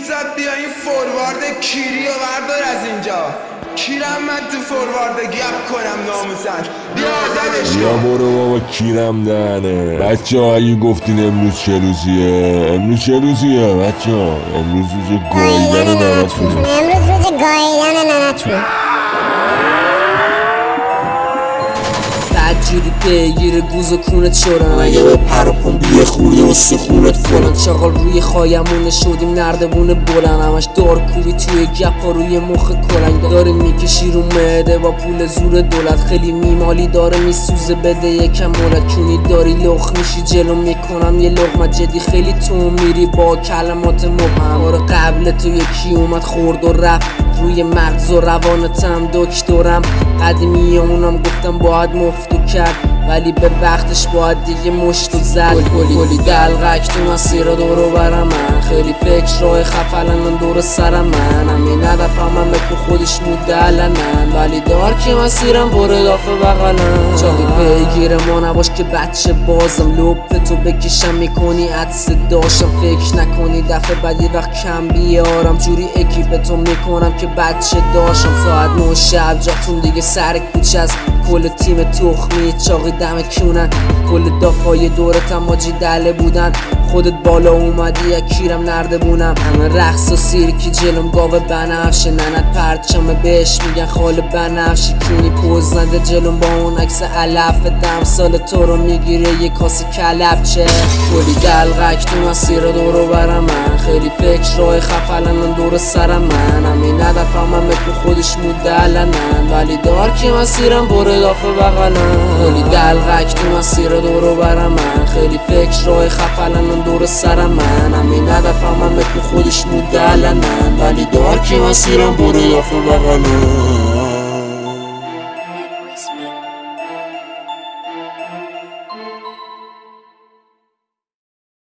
زد بیا این فوروارد کیری و بردار از اینجا. کیرم من تو فوروارد گپ کنم ناموسن. بیا زدش بیا برو بابا کیرم دهنه. بچه ها اگه گفتین امروز چه روزیه، امروز چه روزیه بچه ها؟ امروز روز گاییدن ننتونه. امروز روز گاییدن ننتونه. بدجوری پیگیر گوز و کونت شدن، اگه به پر و پون بیه خوری استخونت فلان. چاقال روی خایمونه شدیم نردبونه بلند، همش دارکوبی توی گپا روی مخ کلنگ. داره میکشی رو معده با پول زور دولت، خیلی میمالی داره میسوزه بده یکم مولت. کونی داری لخ میشی جلو میکنم یه لقمه جدی، خیلی تو میری با کلمات مبهم. بار قبل تو یکی اومد خورد و رفت روی مغز و روانتم دکترم. قدیمیامونم گفتم باید مفتو کرد، ولی به وقتش باید دیگه مشتو زد. گلی دلغک تو مسیر دورو برم من، خیلی فکر راه خفلنن دور سرم من. همین ندفهمم به تو خودش مدلنن، ولی دار که مسیرم بره دافه بغلن. چاقی پیگیر ما نباش که بچه بازم، لپ تو بکشم میکنی عدس داشتم. فکر نکنی دفعه بعدی وقت کم بیارم، جوری اکیپ تو میکنم که بچه داشتم. ساعت 9 شب جاتون دیگه سر کوچه است، کل تیم تخمی چاقی دم کونن. کل دافای دورتم ماجی دله بودن، خودت بالا اومدی یک کیرم نرده بونم. همه رقص و سیرکی جلوم گاوه بنفشه، ننت پرچمه بهش میگن خال بنفشی. کونی پوز نده جلوم با اون عکس علف، دم سال تو رو میگیره یه کاسه کلبچه. کلی دلغک تو مسیر دورو برم من، خیلی فکر راه خفلنن دور سرم من. همین ندفهمم تو خودش مدلنن، ولی دار که مسیرم بره دافه بغلن. کلی دلغک تو مسیر دورو برم من، خیلی فکر راه خفلنن دور سرم من. همین ندفهمم تو خودش مدلنن، ولی دار که مسیرم بره دافه بغلن.